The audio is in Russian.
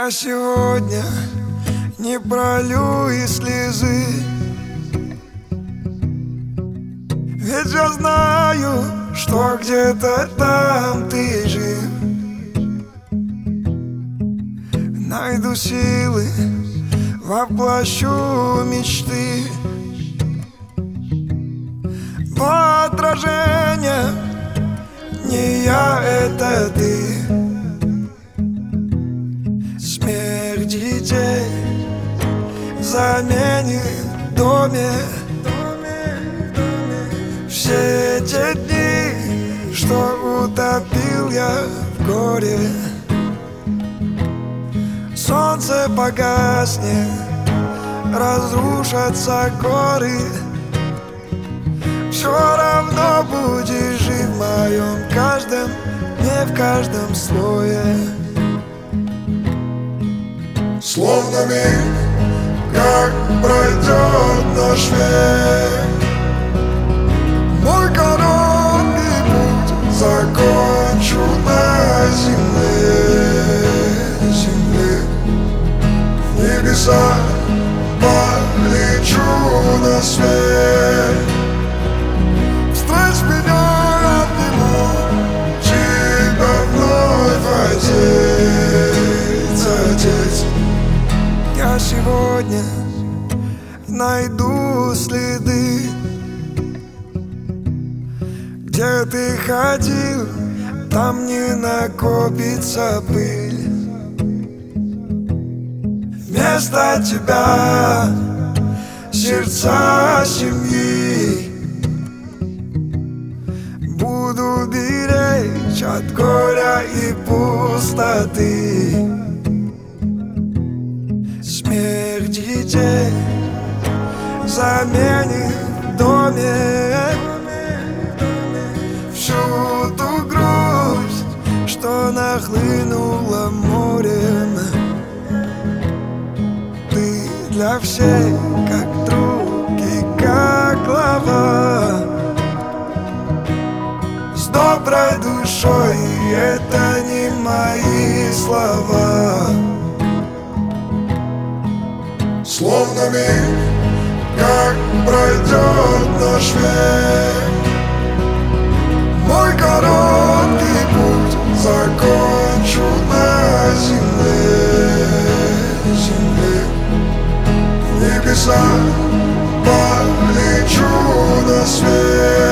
Я сегодня не пролью и слезы, ведь я знаю, что где-то там ты жив. Найду силы, воплощу мечты, но отражение не я, это ты. Смех детей заменит в доме все те дни, что утопил я в горе. Солнце погаснет, разрушатся горы, все равно будешь жить в моем каждом, не в каждом слое. Словно миг, как пройдет наш век, Мой короткий путь закончу на земле, в небеса полечу на свет. встреч меня обниму, Тебя вновь одеть, одеть. я сегодня найду следы, где ты ходил, там не накопится пыль. Вместо тебя сердца семьи буду беречь от горя и пустоты. Смех детей заменит в доме всю ту грусть, что нахлынула морем. Ты для всех как друг и как глава, с доброй душой, и это не мои слова. Словно миг, как пройдет наш век, Мой короткий путь закончу на земле, в небеса полечу на свет.